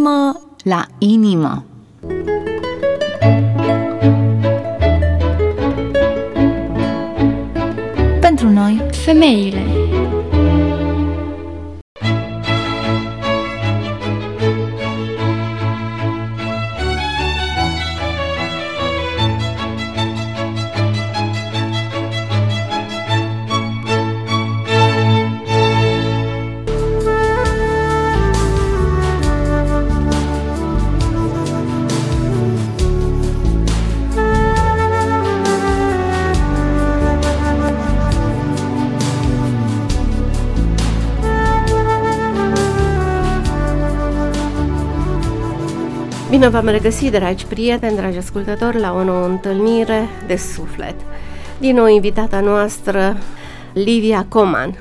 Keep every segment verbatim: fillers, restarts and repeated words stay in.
Inimă la inimă. Pentru noi, femeile. Bine v-am regăsit, dragi prieteni, dragi ascultători, la o nouă întâlnire de suflet. Din nou invitata noastră, Livia Coman.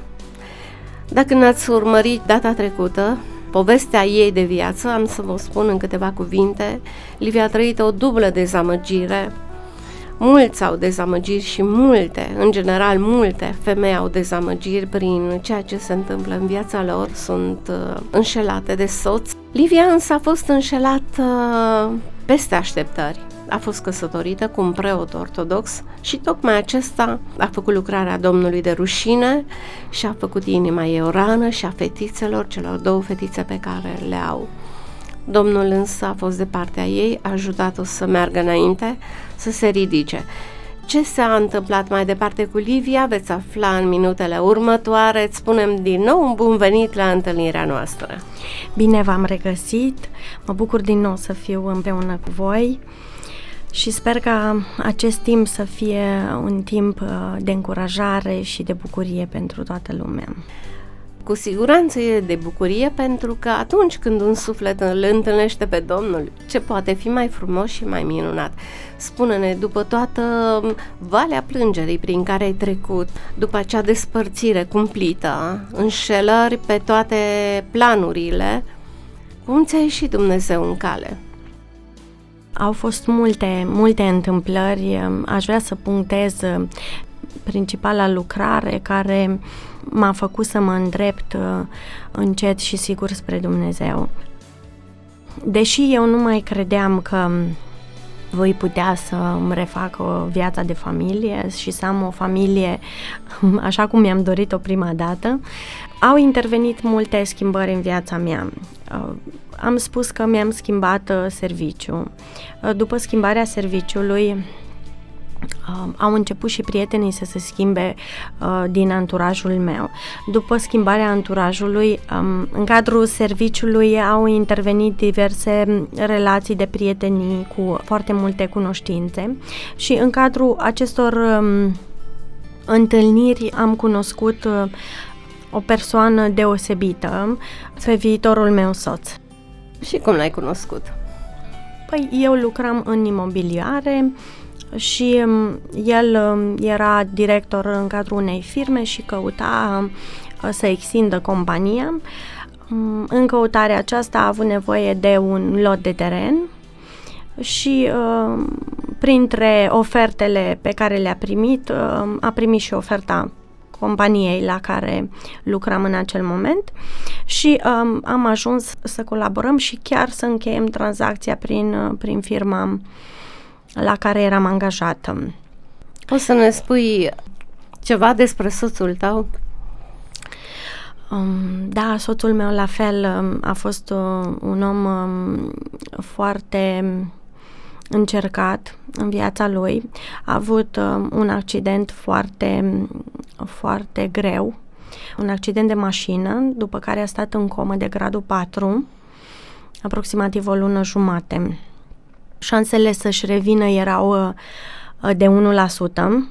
Dacă n-ați urmărit data trecută povestea ei de viață, am să vă spun în câteva cuvinte. Livia a trăit o dublă dezamăgire. Mulți au dezamăgiri și multe, în general multe femei au dezamăgiri prin ceea ce se întâmplă în viața lor, sunt uh, înșelate de soț. Livia însă a fost înșelată peste așteptări. A fost căsătorită cu un preot ortodox și tocmai acesta a făcut lucrarea Domnului de rușine și a făcut inima ei o rană și a fetițelor, celor două fetițe pe care le au. Domnul însă a fost de partea ei, a ajutat-o să meargă înainte, să se ridice. Ce s-a întâmplat mai departe cu Livia veți afla în minutele următoare. Îți spunem din nou un bun venit la întâlnirea noastră. Bine v-am regăsit, mă bucur din nou să fiu împreună cu voi și sper ca acest timp să fie un timp de încurajare și de bucurie pentru toată lumea. Cu siguranță e de bucurie, pentru că atunci când un suflet îl întâlnește pe Domnul, ce poate fi mai frumos și mai minunat? Spune-ne, după toată valea plângerii prin care ai trecut, după acea despărțire cumplită, înșelări pe toate planurile, cum ți-a ieșit Dumnezeu în cale? Au fost multe, multe întâmplări. Aș vrea să punctez principala lucrare care m-a făcut să mă îndrept încet și sigur spre Dumnezeu. Deși eu nu mai credeam că voi putea să îmi refac o viața de familie și să am o familie așa cum mi-am dorit-o prima dată, au intervenit multe schimbări în viața mea. Am spus că mi-am schimbat serviciul. După schimbarea serviciului, Uh, au început și prietenii să se schimbe uh, din anturajul meu. După schimbarea anturajului, um, în cadrul serviciului au intervenit diverse relații de prietenii cu foarte multe cunoștințe și în cadrul acestor um, întâlniri am cunoscut uh, o persoană deosebită pe viitorul meu soț. Și cum l-ai cunoscut? Păi eu lucram în imobiliare și el era director în cadrul unei firme și căuta să extindă compania. În căutarea aceasta a avut nevoie de un lot de teren și printre ofertele pe care le-a primit, a primit și oferta companiei la care lucram în acel moment și um, am ajuns să colaborăm și chiar să încheiem tranzacția prin, prin firma la care eram angajată. O să ne spui ceva despre soțul tău? Um, da, soțul meu la fel um, a fost uh, un om um, foarte încercat în viața lui. A avut um, un accident foarte, foarte greu, un accident de mașină, după care a stat în comă de gradul patru, aproximativ o lună jumate. Șansele să-și revină erau de unu la sută,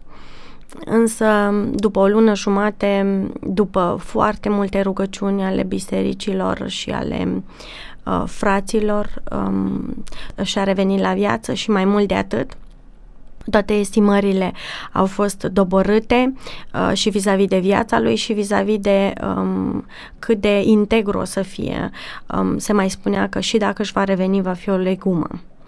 însă după o lună jumate, după foarte multe rugăciuni ale bisericilor și ale uh, fraților, um, și-a revenit la viață și mai mult de atât. Toate estimările au fost doborâte uh, și vis-a-vis de viața lui și vis-a-vis de um, cât de integru o să fie. Um, se mai spunea că și dacă își va reveni, va fi o legumă.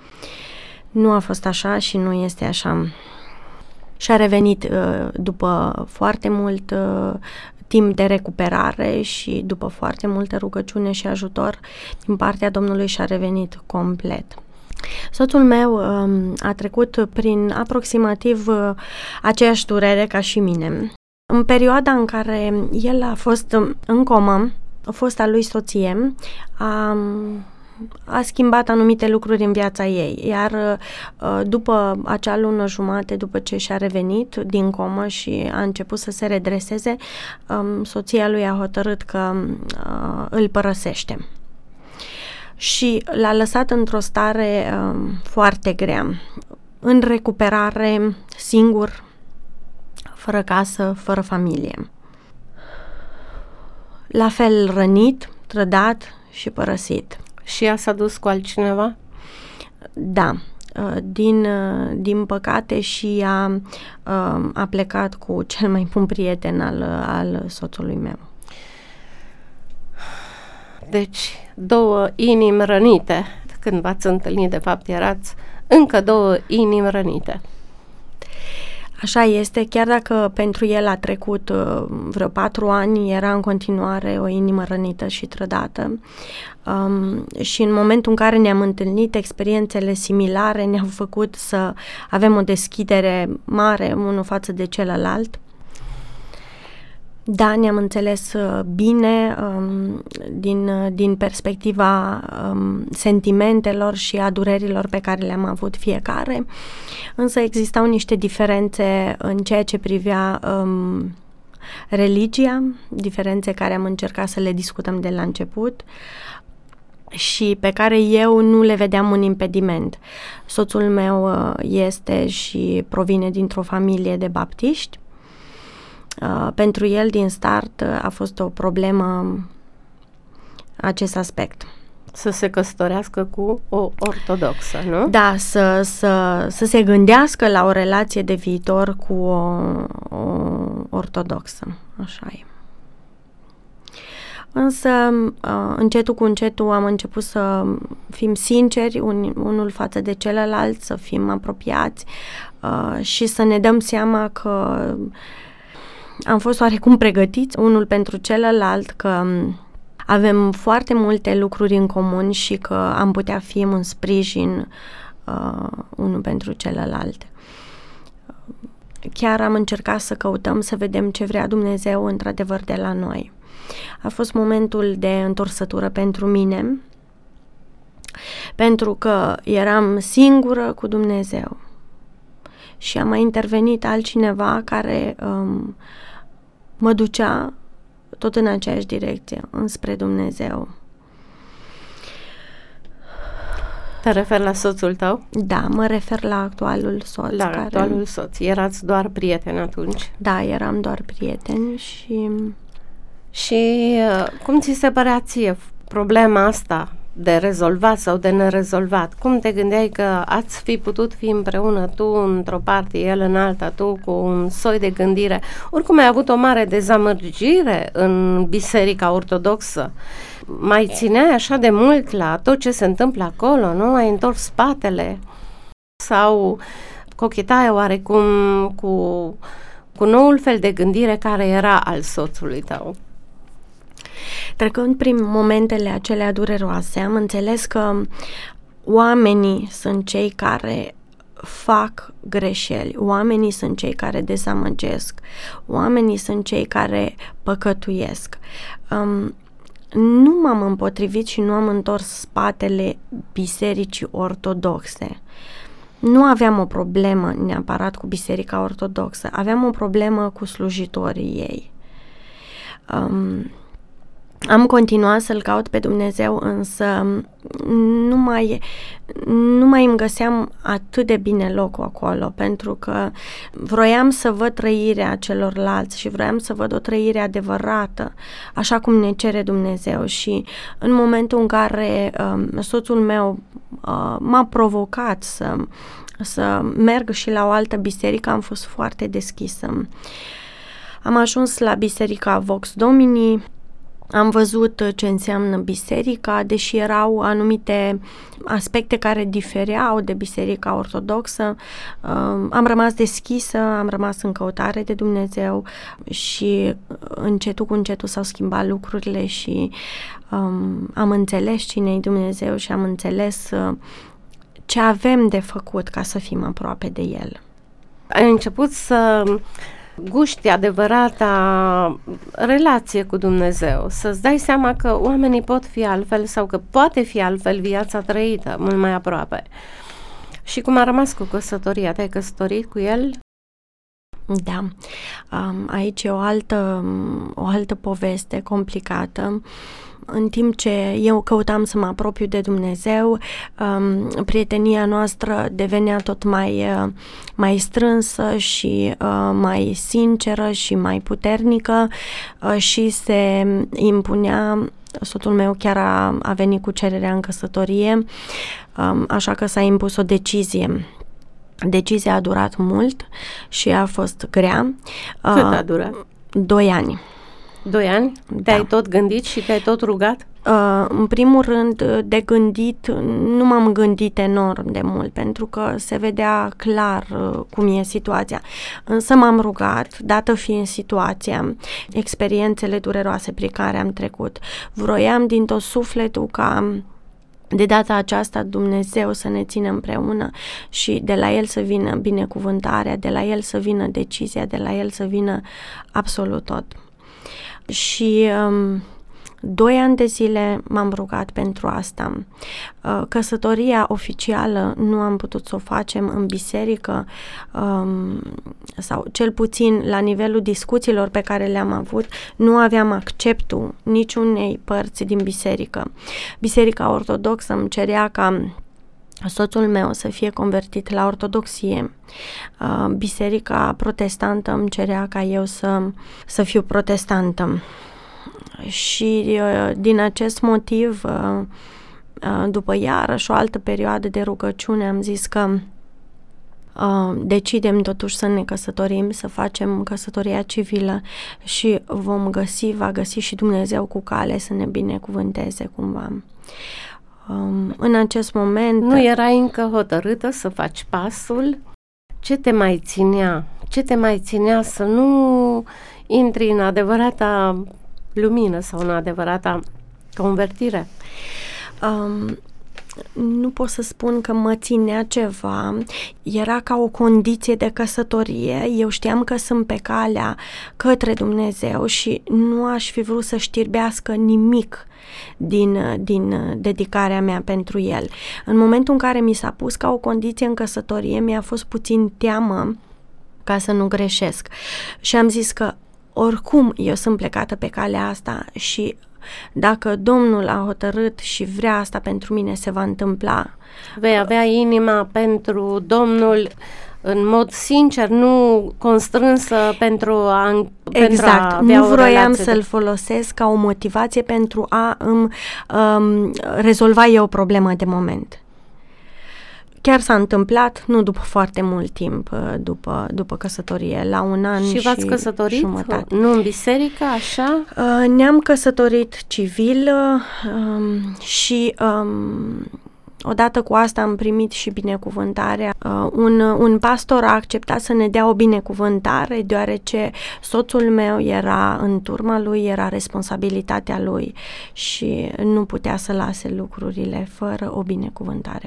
Nu a fost așa și nu este așa. Și-a revenit uh, după foarte mult uh, timp de recuperare și după foarte multă rugăciune și ajutor din partea Domnului și-a revenit complet. Soțul meu um, a trecut prin aproximativ uh, aceeași durere ca și mine. În perioada în care el a fost în comă, fosta lui soție a, a schimbat anumite lucruri în viața ei, iar după acea lună jumate, după ce și-a revenit din comă și a început să se redreseze, soția lui a hotărât că îl părăsește. Și l-a lăsat într-o stare foarte grea, în recuperare, singur, fără casă, fără familie. La fel rănit, trădat și părăsit. Și ea s-a dus cu altcineva? Da. Din, din păcate și ea a plecat cu cel mai bun prieten al, al soțului meu. Deci, două inimi rănite. Când v-ați întâlnit, de fapt, erați încă două inimi rănite. Așa este, chiar dacă pentru el a trecut uh, vreo patru ani, era în continuare o inimă rănită și trădată. Um, și în momentul în care ne-am întâlnit, experiențele similare ne-au făcut să avem o deschidere mare unul față de celălalt. Da, ne-am înțeles bine um, din, din perspectiva um, sentimentelor și a durerilor pe care le-am avut fiecare, însă existau niște diferențe în ceea ce privea um, religia, diferențe care am încercat să le discutăm de la început și pe care eu nu le vedeam un impediment. Soțul meu este și provine dintr-o familie de baptiști. Uh, pentru el, din start, uh, a fost o problemă acest aspect. Să se căsătorească cu o ortodoxă, nu? Da, să, să, să se gândească la o relație de viitor cu o, o ortodoxă, așa e. Însă, uh, încetul cu încetul am început să fim sinceri un, unul față de celălalt, să fim apropiați uh, și să ne dăm seama că am fost oarecum pregătiți unul pentru celălalt, că avem foarte multe lucruri în comun și că am putea fi un sprijin uh, unul pentru celălalt. Chiar am încercat să căutăm să vedem ce vrea Dumnezeu într-adevăr de la noi. A fost momentul de întorsătură pentru mine, pentru că eram singură cu Dumnezeu. Și a mai intervenit altcineva care um, mă ducea tot în aceeași direcție, înspre Dumnezeu. Te referi la soțul tău? Da, mă refer la actualul soț. La care... actualul soț. Erați doar prieteni atunci? Da, eram doar prieteni și... Și cum ți se părea ție problema asta de rezolvat sau de nerezolvat? Cum te gândeai că ați fi putut fi împreună, tu într-o parte, el în alta, tu cu un soi de gândire? Oricum ai avut o mare dezamăgire în Biserica Ortodoxă. Mai țineai așa de mult la tot ce se întâmplă acolo, nu? Ai întors spatele? Sau cochetai oarecum cu, cu noul fel de gândire care era al soțului tău? Trecând prin momentele acelea dureroase, am înțeles că oamenii sunt cei care fac greșeli, oamenii sunt cei care dezamăgesc, oamenii sunt cei care păcătuiesc. Um, nu m-am împotrivit și nu am întors spatele Bisericii Ortodoxe. Nu aveam o problemă neapărat cu Biserica Ortodoxă, aveam o problemă cu slujitorii ei. Um, Am continuat să-L caut pe Dumnezeu, însă nu mai, nu mai îmi găseam atât de bine locul acolo, pentru că vroiam să văd trăirea celorlalți și vroiam să văd o trăire adevărată, așa cum ne cere Dumnezeu. Și în momentul în care um, soțul meu uh, m-a provocat să, să merg și la o altă biserică, am fost foarte deschisă. Am ajuns la biserica Vox Domini. Am văzut ce înseamnă biserica, deși erau anumite aspecte care difereau de Biserica Ortodoxă. Am rămas deschisă, am rămas în căutare de Dumnezeu și încetul cu încetul s-au schimbat lucrurile și um, am înțeles cine-i Dumnezeu și am înțeles uh, ce avem de făcut ca să fim aproape de El. Ai început să guști adevărata relație cu Dumnezeu, să-ți dai seama că oamenii pot fi altfel sau că poate fi altfel viața trăită, mult mai aproape. Și cum a rămas cu căsătoria? Te-ai căsătorit cu el? Da, aici e o altă, o altă poveste complicată. În timp ce eu căutam să mă apropiu de Dumnezeu, prietenia noastră devenea tot mai, mai strânsă și mai sinceră și mai puternică și se impunea. Soțul meu chiar a, a venit cu cererea în căsătorie, așa că s-a impus o decizie. Decizia a durat mult și a fost grea. Cât a durat? Doi ani. Doi ani? Te-ai da. tot gândit și te-ai tot rugat? Uh, în primul rând, de gândit, nu m-am gândit enorm de mult, pentru că se vedea clar uh, cum e situația. Însă m-am rugat, dată fiind situația, experiențele dureroase prin care am trecut. Vroiam din tot sufletul ca de data aceasta Dumnezeu să ne țină împreună și de la El să vină binecuvântarea, de la El să vină decizia, de la El să vină absolut tot. Și um, doi ani de zile m-am rugat pentru asta. Uh, căsătoria oficială nu am putut să o facem în biserică um, sau cel puțin la nivelul discuțiilor pe care le-am avut, nu aveam acceptul niciunei părți din biserică. Biserica ortodoxă îmi cerea ca soțul meu să fie convertit la ortodoxie. Biserica protestantă îmi cerea ca eu să, să fiu protestantă. Și din acest motiv, după iarăși o altă perioadă de rugăciune, am zis că decidem totuși să ne căsătorim, să facem căsătoria civilă și vom găsi, va găsi și Dumnezeu cu cale să ne binecuvânteze cumva. Um, în acest moment... Nu erai încă hotărâtă să faci pasul? Ce te mai ținea? Ce te mai ținea să nu intri în adevărata lumină sau în adevărata convertire? Um, nu pot să spun că mă ținea ceva, era ca o condiție de căsătorie, eu știam că sunt pe calea către Dumnezeu și nu aș fi vrut să știrbească nimic din, din dedicarea mea pentru El. În momentul în care mi s-a pus ca o condiție în căsătorie, mi-a fost puțin teamă ca să nu greșesc și am zis că oricum eu sunt plecată pe calea asta și dacă Domnul a hotărât și vrea asta pentru mine, se va întâmpla. Vei avea inima pentru Domnul în mod sincer, nu constrânsă pentru a, exact. pentru a avea nu vroiam o să-l folosesc ca o motivație pentru a îmi um, rezolva eu o problemă de moment. Chiar s-a întâmplat, nu după foarte mult timp, după, după căsătorie, la un an și, și v-ați căsătorit? Jumătate. Nu în biserică, așa? Uh, ne-am căsătorit civil uh, și um, odată cu asta am primit și binecuvântarea. Uh, un, un pastor a acceptat să ne dea o binecuvântare, deoarece soțul meu era în turma lui, era responsabilitatea lui și nu putea să lase lucrurile fără o binecuvântare.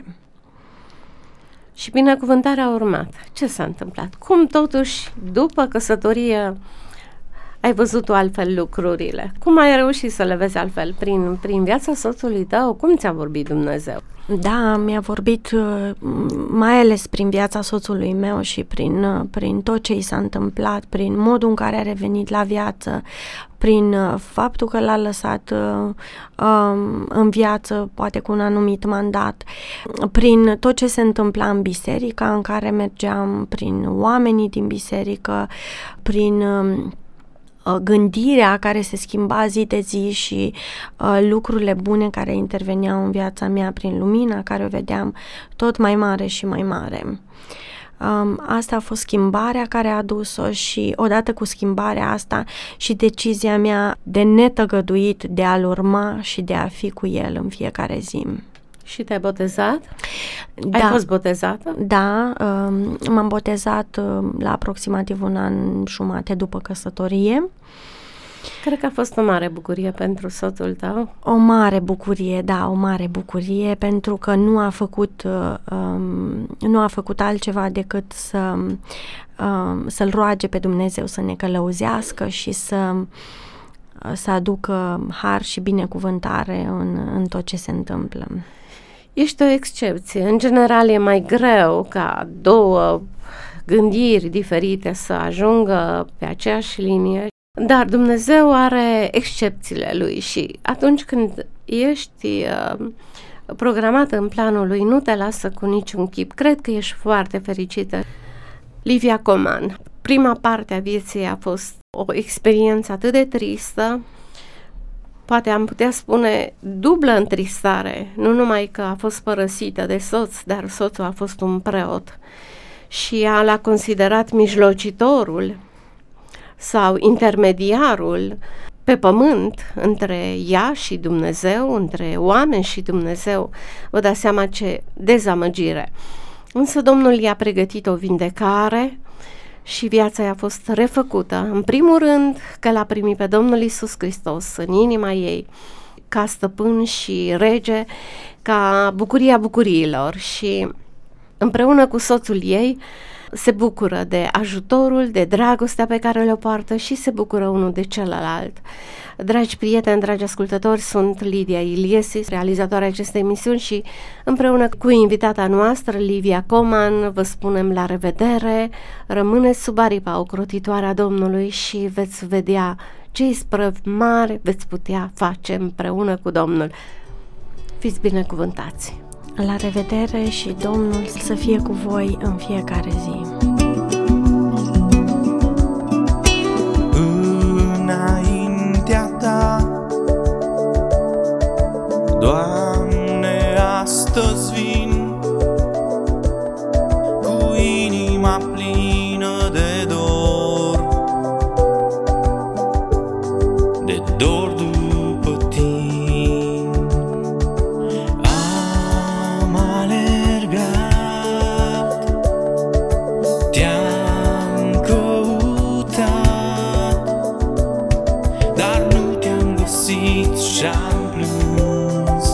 Și binecuvântarea a urmat. Ce s-a întâmplat? Cum totuși, după căsătorie, ai văzut altfel lucrurile? Cum ai reușit să le vezi altfel? Prin, prin viața soțului tău? Cum ți-a vorbit Dumnezeu? Da, mi-a vorbit mai ales prin viața soțului meu și prin, prin tot ce i s-a întâmplat, prin modul în care a revenit la viață, prin faptul că l-a lăsat um, în viață, poate cu un anumit mandat, prin tot ce se întâmpla în biserica în care mergeam, prin oamenii din biserică, prin um, gândirea care se schimba zi de zi și uh, lucrurile bune care interveneau în viața mea prin lumina care o vedeam tot mai mare și mai mare. Um, asta a fost schimbarea care a adus-o și odată cu schimbarea asta și decizia mea de netăgăduit de a-L urma și de a fi cu El în fiecare zi. Și te-ai botezat? Da. Ai fost botezată? Da, um, m-am botezat um, la aproximativ un an jumate după căsătorie Cred că a fost o mare bucurie pentru soțul tău. O mare bucurie, da, o mare bucurie, pentru că nu a făcut, um, nu a făcut altceva decât să, um, să-L roage pe Dumnezeu să ne călăuzească și să, să aducă har și binecuvântare în, în tot ce se întâmplă. Ești o excepție. În general e mai greu ca două gândiri diferite să ajungă pe aceeași linie, dar Dumnezeu are excepțiile Lui și atunci când ești uh, programată în planul Lui, nu te lasă cu niciun chip. Cred că ești foarte fericită. Livia Coman, prima parte a vieții a fost o experiență atât de tristă, poate am putea spune dublă întristare, nu numai că a fost părăsită de soț, dar soțul a fost un preot și ea l-a considerat mijlocitorul sau intermediarul pe pământ între ea și Dumnezeu, între oameni și Dumnezeu. Vă dați seama ce dezamăgire. Însă Domnul i-a pregătit o vindecare și viața i-a fost refăcută. În primul rând că l-a primit pe Domnul Iisus Hristos în inima ei ca stăpân și rege, ca bucuria bucuriilor și împreună cu soțul ei se bucură de ajutorul, de dragostea pe care le poartă și se bucură unul de celălalt. Dragi prieteni, dragi ascultători, sunt Lidia Iliesi, realizatoarea acestei emisiuni și împreună cu invitata noastră, Livia Coman, vă spunem la revedere, rămâneți sub aripa ocrotitoare a Domnului și veți vedea ce isprăvi mari veți putea face împreună cu Domnul. Fiți binecuvântați! La revedere și Domnul să fie cu voi în fiecare zi. Înaintea ta, Doamne, astăzi vin cu inima plină de dor, de dor după tine. Am alergat, te-am căutat, dar nu te-am găsit și-am plâns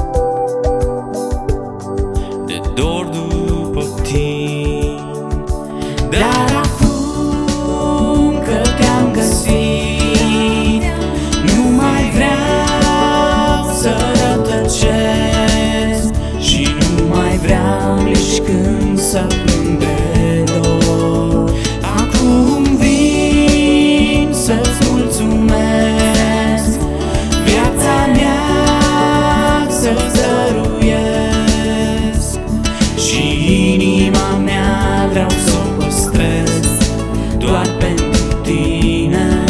de dor după tine. Dar acum că te-am găsit, nu mai vreau să rătăcesc și nu mai vreau nici când să plâng de dor. Acum vin să-ți mulțumesc, viața mea să-ți dăruiesc și inima mea vreau să o păstrez doar pentru tine.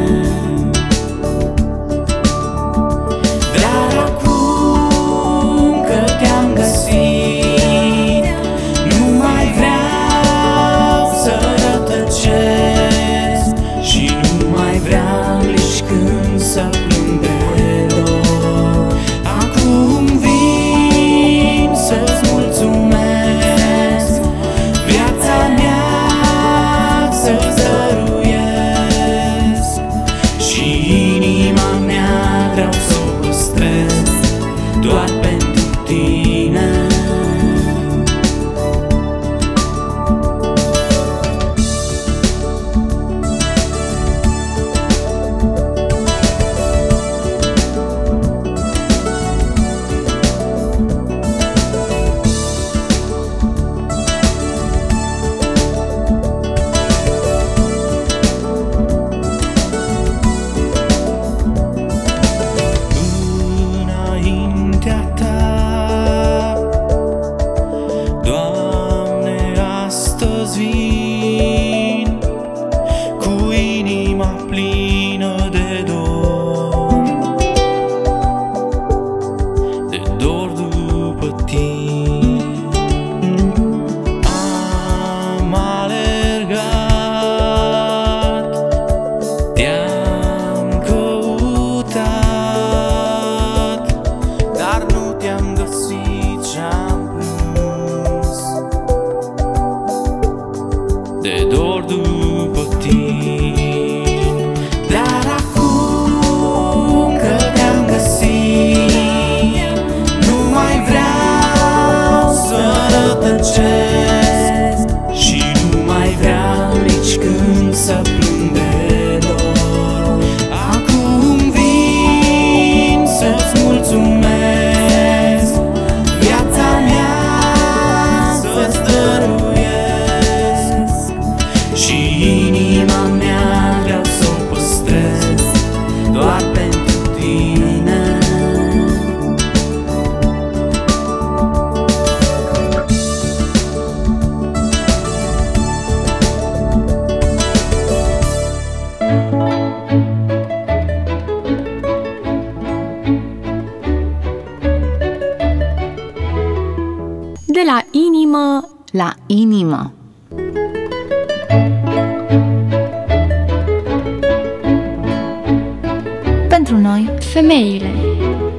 Dar acum că te-am găsit, nu mai și inima mea vreau să o păstrez doar pentru tine. De la inimă la inimă. Pentru noi, femeile.